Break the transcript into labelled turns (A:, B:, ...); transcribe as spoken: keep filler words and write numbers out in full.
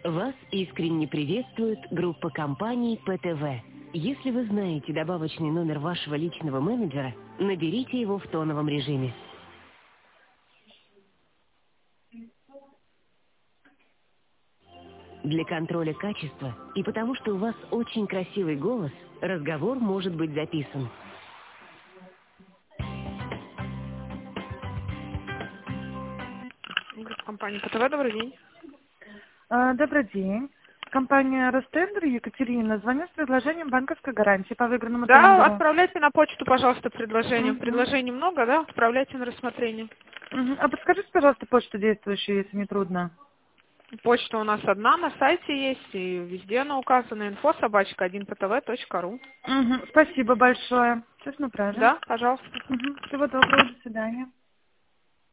A: Вас искренне приветствует группа компаний Пэ Тэ Вэ. Если вы знаете добавочный номер вашего личного менеджера, наберите его в тоновом режиме. Для контроля качества и потому, что у вас очень красивый голос, разговор может быть записан.
B: Компания Пэ Тэ Вэ, добрый день.
C: А, Добрый день. Компания Ростендер, Екатерина. Звоню с предложением банковской гарантии по выигранному
B: Да,
C: тендеру.
B: отправляйте на почту, пожалуйста, предложение.
C: Мгм.
B: Предложений много, да? Отправляйте на рассмотрение.
C: Мгм. А подскажите, пожалуйста, почту действующую, если не трудно.
B: Почта у нас одна, на сайте есть, и везде она указана. инфо собачка один пэ тэ вэ точка ру.
C: Мгм. Спасибо большое. Сейчас направим.
B: Да, пожалуйста.
C: Мгм. Всего доброго, до свидания.